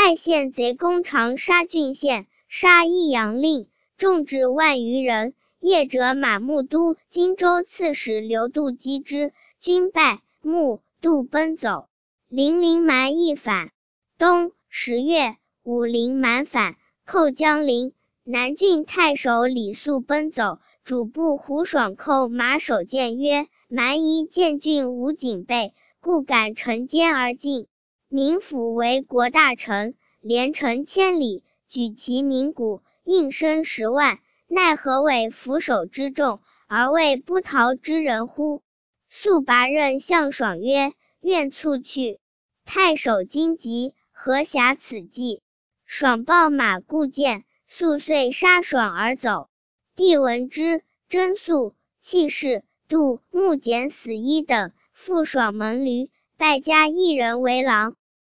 太县贼攻长沙郡县，杀益阳令，众至万余人。业者马穆都、荆州刺史刘度击之，军败，穆度奔走。零陵蛮亦反。冬10月，武陵蛮反，寇江陵。南郡太守李肃奔走，主簿胡爽叩马首谏曰：蛮夷见郡无警备，故敢乘坚而进。民府为国大臣，连城千里，举其民谷，应声10万，奈何为俯首之众，而为不逃之人乎？肃拔任向爽曰：愿速去。太守惊急，何暇此计？爽报马固谏，肃遂杀爽而走。帝闻之，征肃、弃士、杜、穆简死一等，复爽门驴，拜加一人为郎。